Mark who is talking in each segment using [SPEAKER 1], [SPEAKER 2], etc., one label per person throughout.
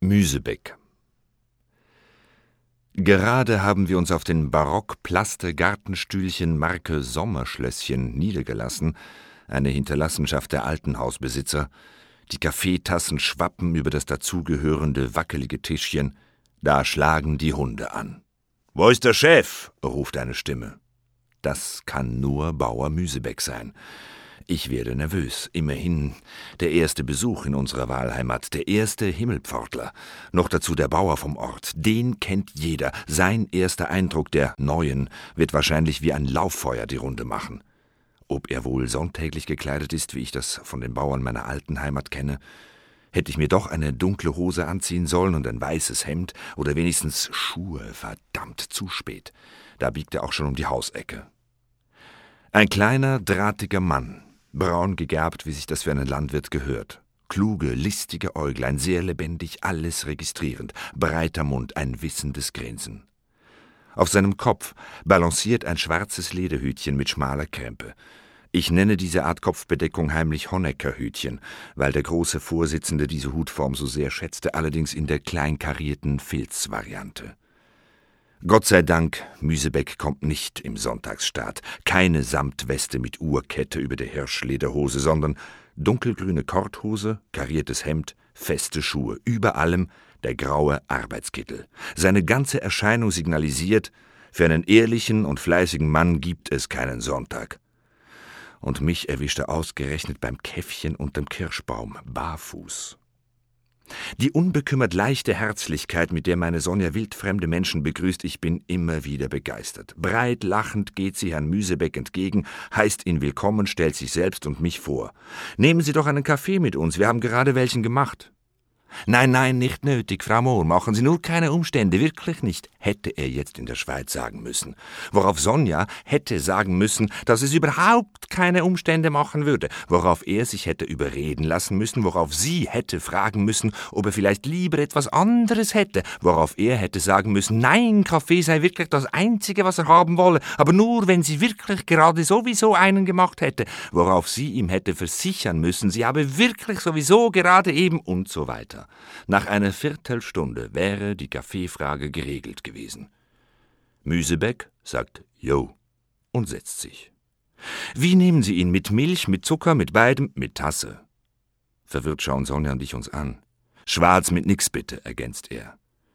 [SPEAKER 1] Müsebeck. Gerade haben wir uns auf den Barock-Plaste-Gartenstühlchen Marke Sommerschlösschen niedergelassen, eine Hinterlassenschaft der alten Hausbesitzer. Die Kaffeetassen schwappen über das dazugehörende wackelige Tischchen. Da schlagen die Hunde an. »Wo ist der Chef?« ruft eine Stimme. Das kann nur Bauer Müsebeck sein. Ich werde nervös. Immerhin der erste Besuch in unserer Wahlheimat, der erste Himmelpfortler. Noch dazu der Bauer vom Ort. Den kennt jeder. Sein erster Eindruck der Neuen wird wahrscheinlich wie ein Lauffeuer die Runde machen. Ob er wohl sonntäglich gekleidet ist, wie ich das von den Bauern meiner alten Heimat kenne? Hätte ich mir doch eine dunkle Hose anziehen sollen und ein weißes Hemd oder wenigstens Schuhe? Verdammt, zu spät. Da biegt er auch schon um die Hausecke. Ein kleiner, drahtiger Mann. Braun gegerbt, wie sich das für einen Landwirt gehört. Kluge, listige Äuglein, sehr lebendig, alles registrierend. Breiter Mund, ein wissendes Grinsen. Auf seinem Kopf balanciert ein schwarzes Lederhütchen mit schmaler Krempe. Ich nenne diese Art Kopfbedeckung heimlich Honecker-Hütchen, weil der große Vorsitzende diese Hutform so sehr schätzte, allerdings in der kleinkarierten Filzvariante. Gott sei Dank, Müsebeck kommt nicht im Sonntagsstaat. Keine Samtweste mit Uhrkette über der Hirschlederhose, sondern dunkelgrüne Korthose, kariertes Hemd, feste Schuhe. Über allem der graue Arbeitskittel. Seine ganze Erscheinung signalisiert, für einen ehrlichen und fleißigen Mann gibt es keinen Sonntag. Und mich erwischte ausgerechnet beim Käffchen unterm Kirschbaum, barfuß. Die unbekümmert leichte Herzlichkeit, mit der meine Sonja wildfremde Menschen begrüßt, ich bin immer wieder begeistert. Breit lachend geht sie Herrn Müsebeck entgegen, heißt ihn willkommen, stellt sich selbst und mich vor. »Nehmen Sie doch einen Kaffee mit uns, wir haben gerade welchen gemacht.« »Nein, nicht nötig, Frau Mohr, machen Sie nur keine Umstände, wirklich nicht«, hätte er jetzt in der Schweiz sagen müssen. Worauf Sonja hätte sagen müssen, dass es überhaupt keine Umstände machen würde. Worauf er sich hätte überreden lassen müssen, worauf sie hätte fragen müssen, ob er vielleicht lieber etwas anderes hätte. Worauf er hätte sagen müssen, nein, Kaffee sei wirklich das Einzige, was er haben wolle, aber nur, wenn sie wirklich gerade sowieso einen gemacht hätte. Worauf sie ihm hätte versichern müssen, sie habe wirklich sowieso gerade eben und so weiter. Nach einer Viertelstunde wäre die Kaffeefrage geregelt gewesen. Müsebeck sagt »Jo« und setzt sich. »Wie nehmen Sie ihn? Mit Milch, mit Zucker, mit beidem, mit Tasse?« Verwirrt schauen Sonja und ich uns an. »Schwarz mit nix bitte«, ergänzt er.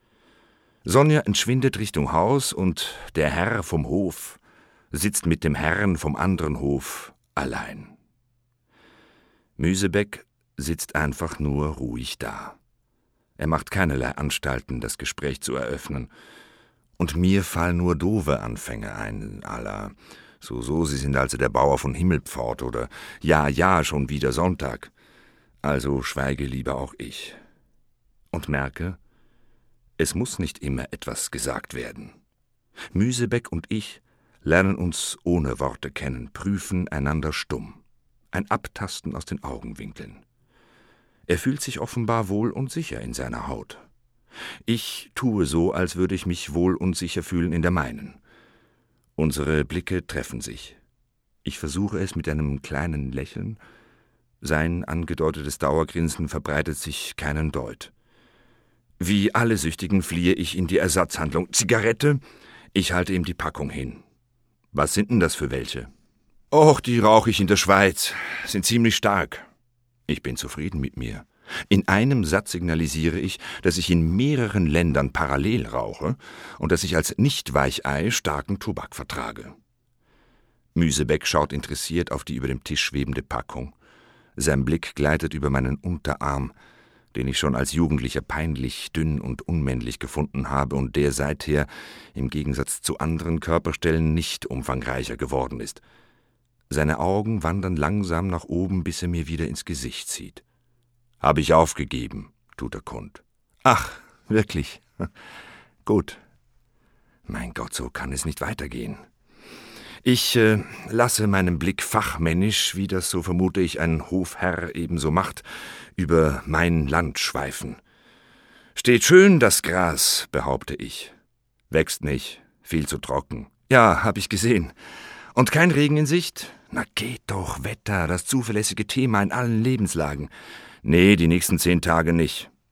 [SPEAKER 1] Sonja entschwindet Richtung Haus und der Herr vom Hof sitzt mit dem Herrn vom anderen Hof allein. Müsebeck sitzt einfach nur ruhig da. Er macht keinerlei Anstalten, das Gespräch zu eröffnen. Und mir fallen nur doofe Anfänge ein, à la so, Sie sind also der Bauer von Himmelpfort oder ja, schon wieder Sonntag. Also schweige lieber auch ich. Und merke, es muss nicht immer etwas gesagt werden. Müsebeck und ich lernen uns ohne Worte kennen, prüfen einander stumm. Ein Abtasten aus den Augenwinkeln. Er fühlt sich offenbar wohl und sicher in seiner Haut. Ich tue so, als würde ich mich wohl und sicher fühlen in der meinen. Unsere Blicke treffen sich. Ich versuche es mit einem kleinen Lächeln. Sein angedeutetes Dauergrinsen verbreitet sich keinen Deut. Wie alle Süchtigen fliehe ich in die Ersatzhandlung. »Zigarette?« Ich halte ihm die Packung hin. »Was sind denn das für welche?« »Och, die rauche ich in der Schweiz. Sind ziemlich stark.« Ich bin zufrieden mit mir. In einem Satz signalisiere ich, dass ich in mehreren Ländern parallel rauche und dass ich als Nicht-Weichei starken Tobak vertrage. Müsebeck schaut interessiert auf die über dem Tisch schwebende Packung. Sein Blick gleitet über meinen Unterarm, den ich schon als Jugendlicher peinlich dünn und unmännlich gefunden habe und der seither, im Gegensatz zu anderen Körperstellen, nicht umfangreicher geworden ist. Seine Augen wandern langsam nach oben, bis er mir wieder ins Gesicht sieht. »Habe ich aufgegeben«, tut er kund. »Ach, wirklich? Gut. Mein Gott, so kann es nicht weitergehen. Ich lasse meinen Blick fachmännisch, wie das, so vermute ich, ein Hofherr ebenso macht, über mein Land schweifen. »Steht schön das Gras«, behaupte ich. »Wächst nicht, viel zu trocken.« »Ja, hab ich gesehen. Und kein Regen in Sicht?« »Na geht doch, Wetter, das zuverlässige Thema in allen Lebenslagen.« »Nee, die nächsten 10 Tage nicht.«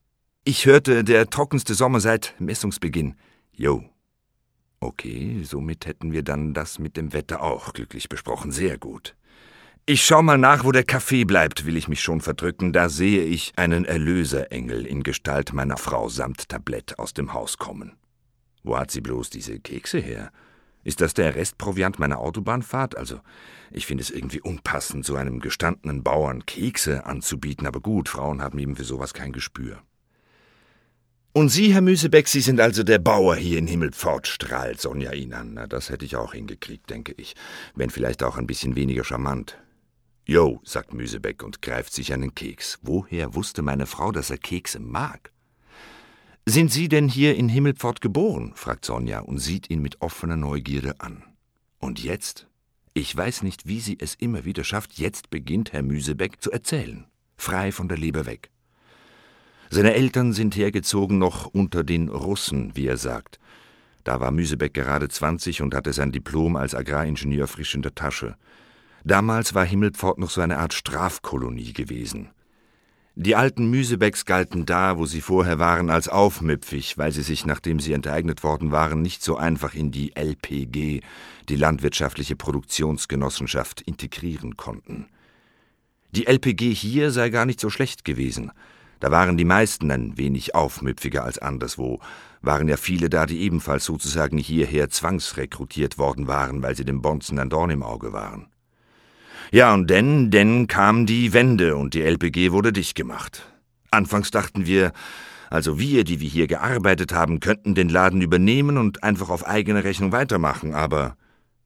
[SPEAKER 1] Ich hörte, der trockenste Sommer seit Messungsbeginn. Jo. Okay, somit hätten wir dann das mit dem Wetter auch glücklich besprochen. Sehr gut. Ich schau mal nach, wo der Kaffee bleibt, will ich mich schon verdrücken. Da sehe ich einen Erlöserengel in Gestalt meiner Frau samt Tablett aus dem Haus kommen. Wo hat sie bloß diese Kekse her? Ist das der Restproviant meiner Autobahnfahrt? Also, ich finde es irgendwie unpassend, so einem gestandenen Bauern Kekse anzubieten. Aber gut, Frauen haben eben für sowas kein Gespür. Und Sie, Herr Müsebeck, Sie sind also der Bauer hier in Himmelpfort, strahlt Sonja ihn an. Na, das hätte ich auch hingekriegt, denke ich. Wenn vielleicht auch ein bisschen weniger charmant. Jo, sagt Müsebeck und greift sich einen Keks. Woher wusste meine Frau, dass er Kekse mag? Sind Sie denn hier in Himmelpfort geboren? Fragt Sonja und sieht ihn mit offener Neugierde an. Und jetzt? Ich weiß nicht, wie sie es immer wieder schafft. Jetzt beginnt Herr Müsebeck zu erzählen. Frei von der Leber weg. Seine Eltern sind hergezogen noch unter den Russen, wie er sagt. Da war Müsebeck gerade 20 und hatte sein Diplom als Agraringenieur frisch in der Tasche. Damals war Himmelpfort noch so eine Art Strafkolonie gewesen. Die alten Müsebecks galten da, wo sie vorher waren, als aufmüpfig, weil sie sich, nachdem sie enteignet worden waren, nicht so einfach in die LPG, die landwirtschaftliche Produktionsgenossenschaft, integrieren konnten. Die LPG hier sei gar nicht so schlecht gewesen. Da waren die meisten ein wenig aufmüpfiger als anderswo, waren ja viele da, die ebenfalls sozusagen hierher zwangsrekrutiert worden waren, weil sie dem Bonzen ein Dorn im Auge waren. Ja, und denn kam die Wende und die LPG wurde dicht gemacht. Anfangs dachten wir, also wir, die wir hier gearbeitet haben, könnten den Laden übernehmen und einfach auf eigene Rechnung weitermachen, aber?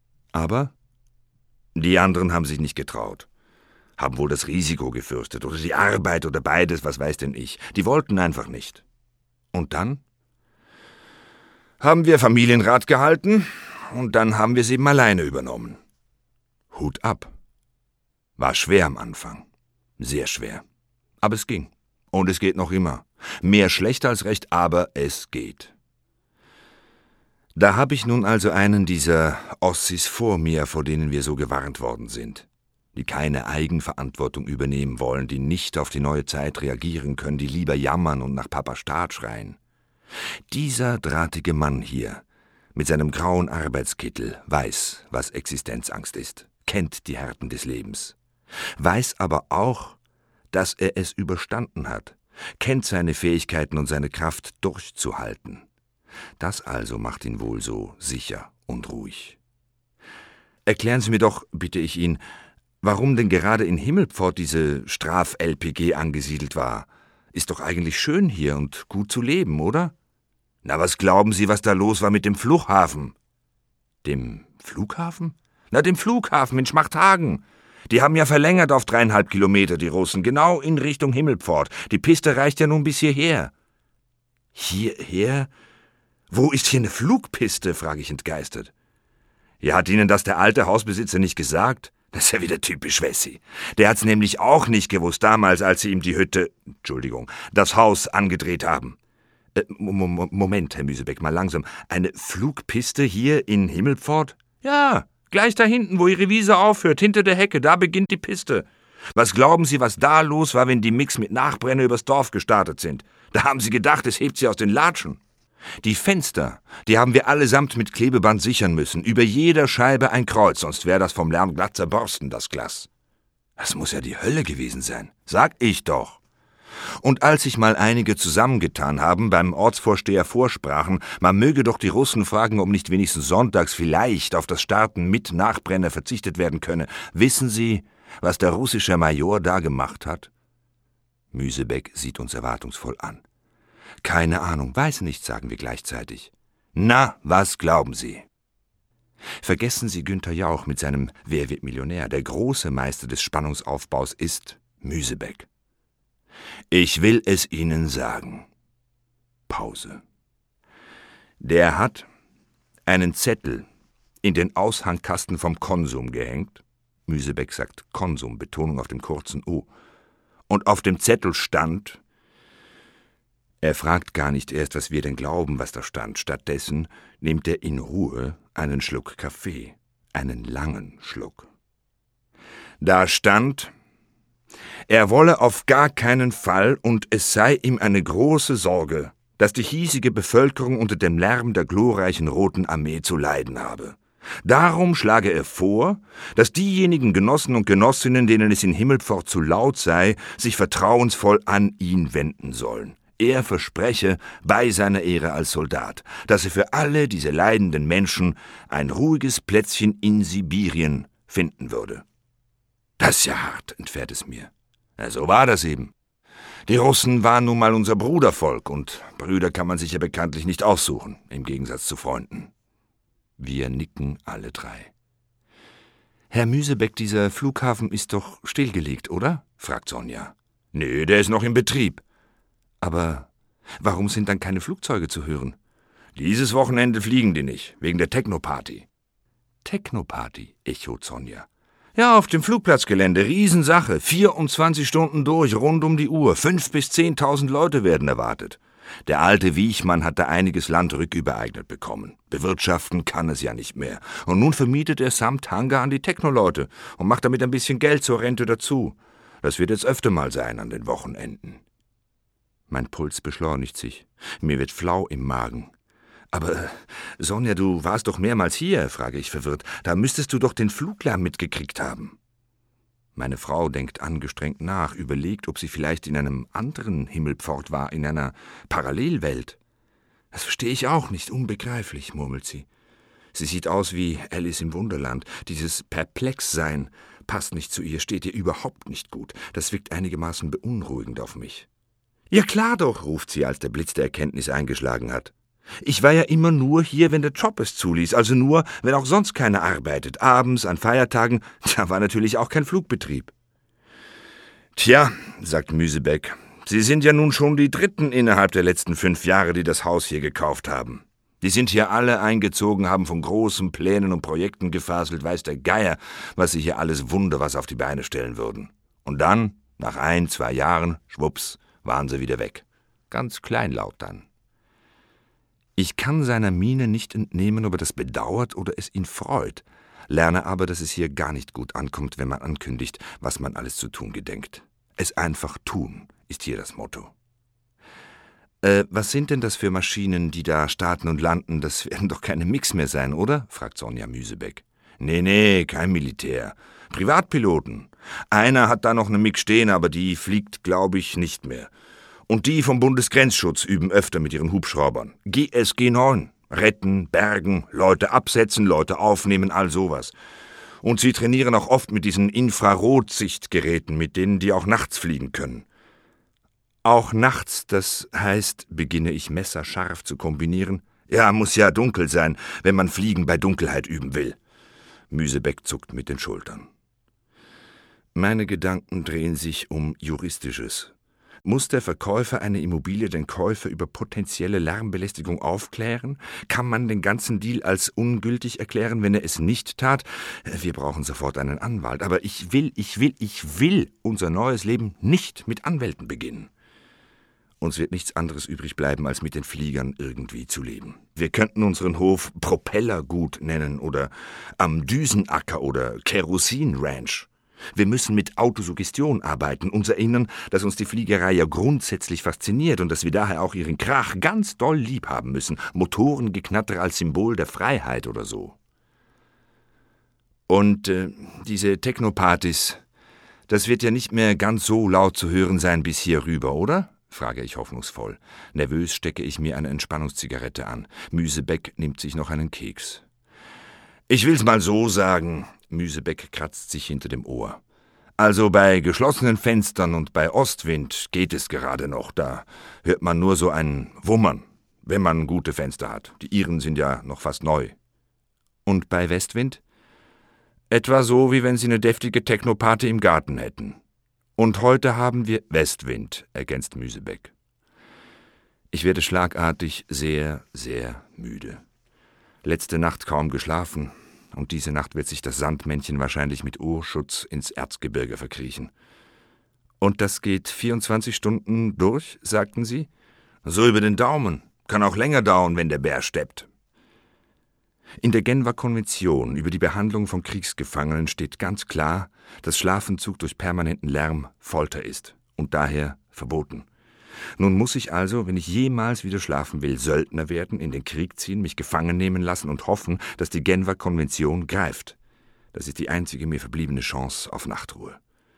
[SPEAKER 1] Die anderen haben sich nicht getraut. Haben wohl das Risiko gefürchtet oder die Arbeit oder beides, was weiß denn ich. Die wollten einfach nicht. Und dann? Haben wir Familienrat gehalten und dann haben wir es eben alleine übernommen. Hut ab. War schwer am Anfang. Sehr schwer. Aber es ging. Und es geht noch immer. Mehr schlecht als recht, aber es geht. Da habe ich nun also einen dieser Ossis vor mir, vor denen wir so gewarnt worden sind. Die keine Eigenverantwortung übernehmen wollen, die nicht auf die neue Zeit reagieren können, die lieber jammern und nach Papa Staat schreien. Dieser drahtige Mann hier, mit seinem grauen Arbeitskittel, weiß, was Existenzangst ist, kennt die Härten des Lebens. Weiß aber auch, dass er es überstanden hat, kennt seine Fähigkeiten und seine Kraft durchzuhalten. Das also macht ihn wohl so sicher und ruhig. Erklären Sie mir doch, bitte ich ihn, warum denn gerade in Himmelpfort diese Straf-LPG angesiedelt war. Ist doch eigentlich schön hier und gut zu leben, oder? Na, was glauben Sie, was da los war mit dem Flughafen? Dem Flughafen? Na, dem Flughafen in Schmachthagen. Die haben ja verlängert auf 3,5 Kilometer, die Russen, genau in Richtung Himmelpfort. Die Piste reicht ja nun bis hierher. Hierher? Wo ist hier eine Flugpiste, frage ich entgeistert. Ja, hat Ihnen das der alte Hausbesitzer nicht gesagt? Das ist ja wieder typisch Wessi. Der hat's nämlich auch nicht gewusst damals, als Sie ihm die das Haus angedreht haben. Moment, Herr Müsebeck, mal langsam. Eine Flugpiste hier in Himmelpfort? Ja, gleich da hinten, wo Ihre Wiese aufhört, hinter der Hecke, da beginnt die Piste. Was glauben Sie, was da los war, wenn die Mix mit Nachbrenner übers Dorf gestartet sind? Da haben Sie gedacht, es hebt sie aus den Latschen. Die Fenster, die haben wir allesamt mit Klebeband sichern müssen, über jeder Scheibe ein Kreuz, sonst wäre das vom Lärm glatt zerborsten, das Glas. Das muss ja die Hölle gewesen sein, sag ich doch. Und als sich mal einige zusammengetan haben, beim Ortsvorsteher vorsprachen, man möge doch die Russen fragen, ob nicht wenigstens sonntags vielleicht auf das Starten mit Nachbrenner verzichtet werden könne. Wissen Sie, was der russische Major da gemacht hat? Müsebeck sieht uns erwartungsvoll an. Keine Ahnung, weiß nicht, sagen wir gleichzeitig. Na, was glauben Sie? Vergessen Sie Günther Jauch mit seinem Wer wird Millionär? Der große Meister des Spannungsaufbaus ist Müsebeck. Ich will es Ihnen sagen. Pause. Der hat einen Zettel in den Aushangkasten vom Konsum gehängt. Müsebeck sagt Konsum, Betonung auf dem kurzen O. Und auf dem Zettel stand... Er fragt gar nicht erst, was wir denn glauben, was da stand. Stattdessen nimmt er in Ruhe einen Schluck Kaffee, einen langen Schluck. Da stand: Er wolle auf gar keinen Fall und es sei ihm eine große Sorge, dass die hiesige Bevölkerung unter dem Lärm der glorreichen Roten Armee zu leiden habe. Darum schlage er vor, dass diejenigen Genossen und Genossinnen, denen es in Himmelpfort zu laut sei, sich vertrauensvoll an ihn wenden sollen. Er verspreche, bei seiner Ehre als Soldat, dass er für alle diese leidenden Menschen ein ruhiges Plätzchen in Sibirien finden würde. Das ist ja hart, entfährt es mir. Ja, so war das eben. Die Russen waren nun mal unser Brudervolk, und Brüder kann man sich ja bekanntlich nicht aussuchen, im Gegensatz zu Freunden. Wir nicken alle drei. »Herr Müsebeck, dieser Flughafen ist doch stillgelegt, oder?« fragt Sonja. »Nee, der ist noch in Betrieb.« »Aber warum sind dann keine Flugzeuge zu hören?« »Dieses Wochenende fliegen die nicht, wegen der Technoparty.« »Technoparty?« echot Sonja. »Ja, auf dem Flugplatzgelände, Riesensache, 24 Stunden durch, rund um die Uhr, 5.000 bis 10.000 Leute werden erwartet. Der alte Wiechmann hat da einiges Land rückübereignet bekommen. Bewirtschaften kann es ja nicht mehr. Und nun vermietet er samt Hangar an die Techno-Leute und macht damit ein bisschen Geld zur Rente dazu. Das wird jetzt öfter mal sein an den Wochenenden.« Mein Puls beschleunigt sich. Mir wird flau im Magen. »Aber, Sonja, du warst doch mehrmals hier«, frage ich verwirrt. »Da müsstest du doch den Fluglärm mitgekriegt haben.« Meine Frau denkt angestrengt nach, überlegt, ob sie vielleicht in einem anderen Himmelpfort war, in einer Parallelwelt. »Das verstehe ich auch nicht, unbegreiflich«, murmelt sie. Sie sieht aus wie Alice im Wunderland. Dieses Perplexsein passt nicht zu ihr, steht ihr überhaupt nicht gut. Das wirkt einigermaßen beunruhigend auf mich. »Ja klar doch«, ruft sie, als der Blitz der Erkenntnis eingeschlagen hat. »Ich war ja immer nur hier, wenn der Job es zuließ, also nur, wenn auch sonst keiner arbeitet. Abends, an Feiertagen, da war natürlich auch kein Flugbetrieb.« »Tja«, sagt Müsebeck, »Sie sind ja nun schon die Dritten innerhalb der letzten 5 Jahre, die das Haus hier gekauft haben. Die sind hier alle eingezogen, haben von großen Plänen und Projekten gefaselt, weiß der Geier, was sie hier alles was auf die Beine stellen würden. Und dann, nach 1, 2 Jahren, schwupps, waren sie wieder weg. Ganz kleinlaut dann.« Ich kann seiner Miene nicht entnehmen, ob er das bedauert oder es ihn freut, lerne aber, dass es hier gar nicht gut ankommt, wenn man ankündigt, was man alles zu tun gedenkt. Es einfach tun, ist hier das Motto. Was sind denn das für Maschinen, die da starten und landen? Das werden doch keine Mix mehr sein, oder?« fragt Sonja Müsebeck. Nee, kein Militär. Privatpiloten. Einer hat da noch eine Mix stehen, aber die fliegt, glaube ich, nicht mehr. Und die vom Bundesgrenzschutz üben öfter mit ihren Hubschraubern. GSG 9. Retten, bergen, Leute absetzen, Leute aufnehmen, all sowas. Und sie trainieren auch oft mit diesen Infrarotsichtgeräten, mit denen die auch nachts fliegen können. Auch nachts, das heißt, beginne ich messerscharf zu kombinieren. Ja, muss ja dunkel sein, wenn man Fliegen bei Dunkelheit üben will. Müsebeck zuckt mit den Schultern. Meine Gedanken drehen sich um Juristisches. Muss der Verkäufer einer Immobilie den Käufer über potenzielle Lärmbelästigung aufklären? Kann man den ganzen Deal als ungültig erklären, wenn er es nicht tat? Wir brauchen sofort einen Anwalt. Aber ich will unser neues Leben nicht mit Anwälten beginnen. Uns wird nichts anderes übrig bleiben, als mit den Fliegern irgendwie zu leben. Wir könnten unseren Hof Propellergut nennen oder am Düsenacker oder Kerosin-Ranch. Wir müssen mit Autosuggestion arbeiten, uns erinnern, dass uns die Fliegerei ja grundsätzlich fasziniert und dass wir daher auch ihren Krach ganz doll lieb haben müssen. Motorengeknatter als Symbol der Freiheit oder so. Und diese Technopartys, das wird ja nicht mehr ganz so laut zu hören sein bis hier rüber, oder?« frage ich hoffnungsvoll. Nervös stecke ich mir eine Entspannungszigarette an. Müsebeck nimmt sich noch einen Keks. »Ich will's mal so sagen«, Müsebeck kratzt sich hinter dem Ohr. »Also bei geschlossenen Fenstern und bei Ostwind geht es gerade noch. Da hört man nur so ein Wummern, wenn man gute Fenster hat. Die ihren sind ja noch fast neu.« »Und bei Westwind?« »Etwa so, wie wenn Sie eine deftige Technoparty im Garten hätten.« »Und heute haben wir Westwind«, ergänzt Müsebeck. Ich werde schlagartig sehr, sehr müde. Letzte Nacht kaum geschlafen, und diese Nacht wird sich das Sandmännchen wahrscheinlich mit Ohrschutz ins Erzgebirge verkriechen. »Und das geht 24 Stunden durch«, sagten Sie? »So über den Daumen. Kann auch länger dauern, wenn der Bär steppt.« In der Genfer Konvention über die Behandlung von Kriegsgefangenen steht ganz klar, dass Schlafentzug durch permanenten Lärm Folter ist und daher verboten. Nun muss ich also, wenn ich jemals wieder schlafen will, Söldner werden, in den Krieg ziehen, mich gefangen nehmen lassen und hoffen, dass die Genfer Konvention greift. Das ist die einzige mir verbliebene Chance auf Nachtruhe.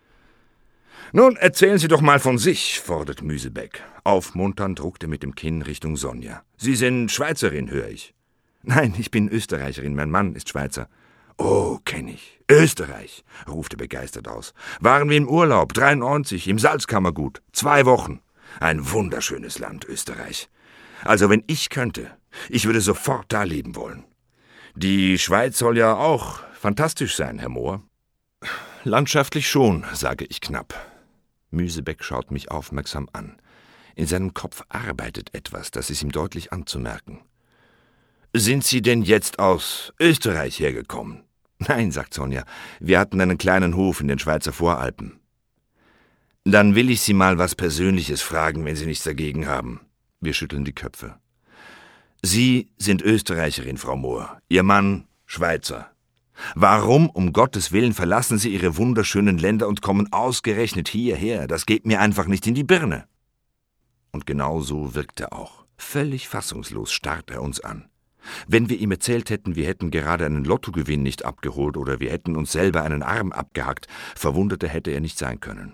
[SPEAKER 1] »Nun, erzählen Sie doch mal von sich«, fordert Müsebeck. Aufmunternd druckt er mit dem Kinn Richtung Sonja. »Sie sind Schweizerin, höre ich.« »Nein, ich bin Österreicherin, mein Mann ist Schweizer.« »Oh, kenn ich. Österreich«, ruft er begeistert aus. »Waren wir im Urlaub, 93, im Salzkammergut, 2 Wochen. Ein wunderschönes Land, Österreich. Also wenn ich könnte, ich würde sofort da leben wollen. Die Schweiz soll ja auch fantastisch sein, Herr Mohr.« »Landschaftlich schon«, sage ich knapp. Müsebeck schaut mich aufmerksam an. In seinem Kopf arbeitet etwas, das ist ihm deutlich anzumerken. »Sind Sie denn jetzt aus Österreich hergekommen?« »Nein«, sagt Sonja, »wir hatten einen kleinen Hof in den Schweizer Voralpen.« »Dann will ich Sie mal was Persönliches fragen, wenn Sie nichts dagegen haben.« Wir schütteln die Köpfe. »Sie sind Österreicherin, Frau Mohr, Ihr Mann Schweizer. Warum, um Gottes Willen, verlassen Sie Ihre wunderschönen Länder und kommen ausgerechnet hierher? Das geht mir einfach nicht in die Birne.« Und genau so wirkt er auch. Völlig fassungslos starrt er uns an. Wenn wir ihm erzählt hätten, wir hätten gerade einen Lottogewinn nicht abgeholt oder wir hätten uns selber einen Arm abgehackt, verwunderter hätte er nicht sein können.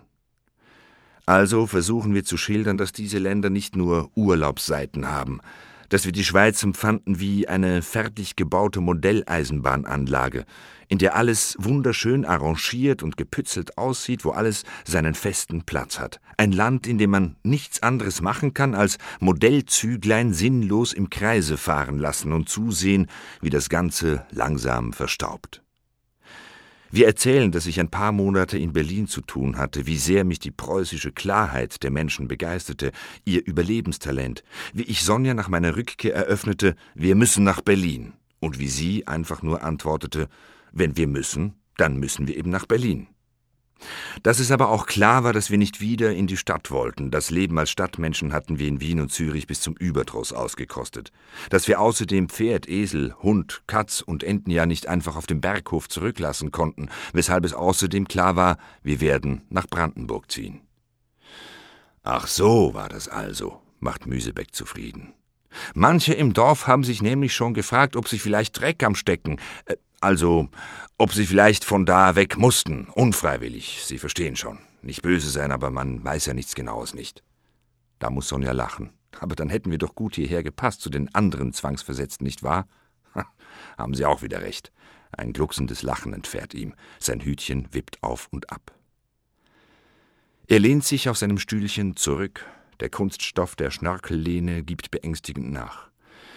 [SPEAKER 1] Also versuchen wir zu schildern, dass diese Länder nicht nur Urlaubsseiten haben, dass wir die Schweiz empfanden wie eine fertig gebaute Modelleisenbahnanlage, in der alles wunderschön arrangiert und gepützelt aussieht, wo alles seinen festen Platz hat. Ein Land, in dem man nichts anderes machen kann, als Modellzüglein sinnlos im Kreise fahren lassen und zusehen, wie das Ganze langsam verstaubt. Wir erzählen, dass ich ein paar Monate in Berlin zu tun hatte, wie sehr mich die preußische Klarheit der Menschen begeisterte, ihr Überlebenstalent, wie ich Sonja nach meiner Rückkehr eröffnete, wir müssen nach Berlin, und wie sie einfach nur antwortete, wenn wir müssen, dann müssen wir eben nach Berlin. Dass es aber auch klar war, dass wir nicht wieder in die Stadt wollten. Das Leben als Stadtmenschen hatten wir in Wien und Zürich bis zum Überdruss ausgekostet. Dass wir außerdem Pferd, Esel, Hund, Katz und Enten ja nicht einfach auf dem Berghof zurücklassen konnten, weshalb es außerdem klar war, wir werden nach Brandenburg ziehen. »Ach so war das also«, macht Müsebeck zufrieden. »Manche im Dorf haben sich nämlich schon gefragt, ob sie vielleicht Dreck am Stecken, also ob sie vielleicht von da weg mussten, unfreiwillig, Sie verstehen schon. Nicht böse sein, aber man weiß ja nichts Genaues nicht.« Da muss Sonja lachen. »Aber dann hätten wir doch gut hierher gepasst zu den anderen Zwangsversetzten, nicht wahr?« »Haben Sie auch wieder recht.« Ein glucksendes Lachen entfährt ihm. Sein Hütchen wippt auf und ab. Er lehnt sich auf seinem Stühlchen zurück. Der Kunststoff der Schnörkellehne gibt beängstigend nach.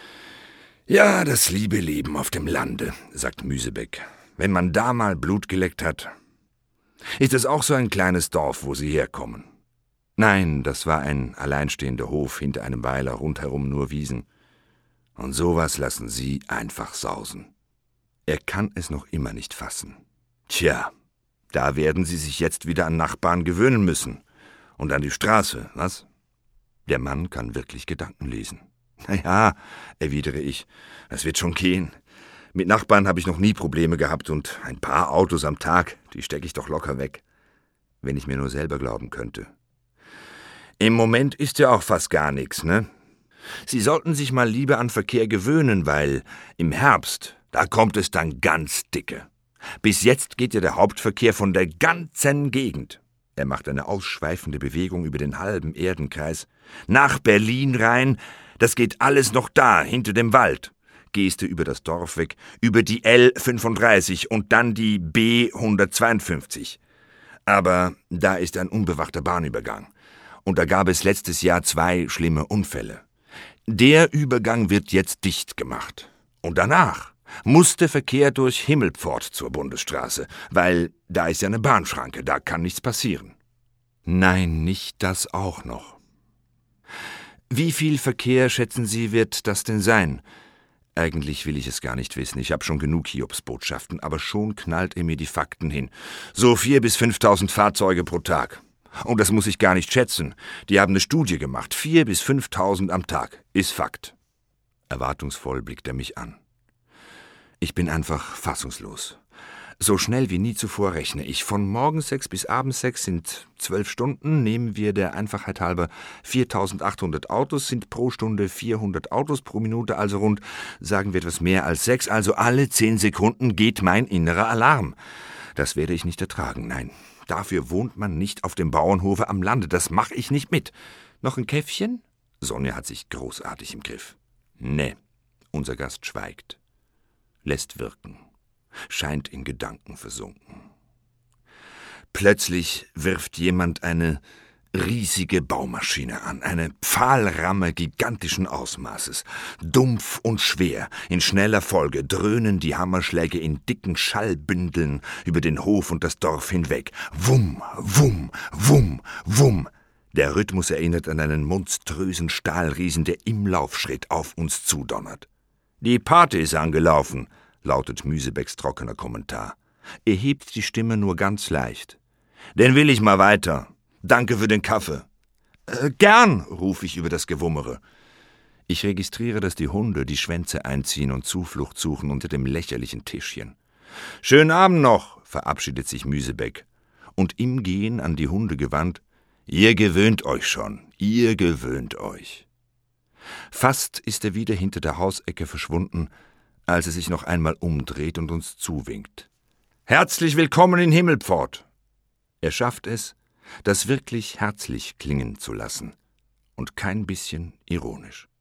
[SPEAKER 1] »Ja, das liebe Leben auf dem Lande«, sagt Müsebeck. »Wenn man da mal Blut geleckt hat. Ist es auch so ein kleines Dorf, wo Sie herkommen?« »Nein, das war ein alleinstehender Hof hinter einem Weiler, rundherum nur Wiesen.« »Und sowas lassen Sie einfach sausen.« Er kann es noch immer nicht fassen. »Tja, da werden Sie sich jetzt wieder an Nachbarn gewöhnen müssen. Und an die Straße, was?« Der Mann kann wirklich Gedanken lesen. »Na ja«, erwidere ich, »das wird schon gehen. Mit Nachbarn habe ich noch nie Probleme gehabt und ein paar Autos am Tag, die stecke ich doch locker weg. Wenn ich mir nur selber glauben könnte. Im Moment ist ja auch fast gar nichts, ne? Sie sollten sich mal lieber an Verkehr gewöhnen, weil im Herbst, da kommt es dann ganz dicke. Bis jetzt geht ja der Hauptverkehr von der ganzen Gegend.« Er macht eine ausschweifende Bewegung über den halben Erdenkreis. »Nach Berlin rein, das geht alles noch da, hinter dem Wald.« Geste über das Dorf weg, über die L35 und dann die B152. Aber da ist ein unbewachter Bahnübergang. Und da gab es letztes Jahr 2 schlimme Unfälle. Der Übergang wird jetzt dicht gemacht. Und danach muss der Verkehr durch Himmelpfort zur Bundesstraße, weil da ist ja eine Bahnschranke, da kann nichts passieren. Nein, nicht das auch noch. Wie viel Verkehr, schätzen Sie, wird das denn sein? Eigentlich will ich es gar nicht wissen, ich habe schon genug Hiobsbotschaften, aber schon knallt er mir die Fakten hin. So 4.000 bis 5.000 Fahrzeuge pro Tag. Und das muss ich gar nicht schätzen. Die haben eine Studie gemacht. 4.000 bis 5.000 am Tag. Ist Fakt. Erwartungsvoll blickt er mich an. Ich bin einfach fassungslos. So schnell wie nie zuvor rechne ich. Von morgens 6 bis abends 6 sind 12 Stunden. Nehmen wir der Einfachheit halber 4.800 Autos, sind pro Stunde 400 Autos pro Minute, also rund, sagen wir etwas mehr als 6. Also alle 10 Sekunden geht mein innerer Alarm. Das werde ich nicht ertragen, nein. Dafür wohnt man nicht auf dem Bauernhofe am Lande. Das mache ich nicht mit. Noch ein Käffchen? Sonja hat sich großartig im Griff. Nee, unser Gast schweigt. Lässt wirken. Scheint in Gedanken versunken. Plötzlich wirft jemand eine riesige Baumaschine an, eine Pfahlramme gigantischen Ausmaßes. Dumpf und schwer, in schneller Folge dröhnen die Hammerschläge in dicken Schallbündeln über den Hof und das Dorf hinweg. Wumm, wumm, wumm, wumm. Der Rhythmus erinnert an einen monströsen Stahlriesen, der im Laufschritt auf uns zudonnert. »Die Party ist angelaufen«, lautet Müsebecks trockener Kommentar. Er hebt die Stimme nur ganz leicht. »Dann will ich mal weiter. Danke für den Kaffee.« »Gern«, rufe ich über das Gewummere. Ich registriere, dass die Hunde die Schwänze einziehen und Zuflucht suchen unter dem lächerlichen Tischchen. »Schönen Abend noch«, verabschiedet sich Müsebeck. Und im Gehen an die Hunde gewandt, »Ihr gewöhnt euch schon, ihr gewöhnt euch.« Fast ist er wieder hinter der Hausecke verschwunden, als er sich noch einmal umdreht und uns zuwinkt. »Herzlich willkommen in Himmelpfort!« Er schafft es, das wirklich herzlich klingen zu lassen und kein bisschen ironisch.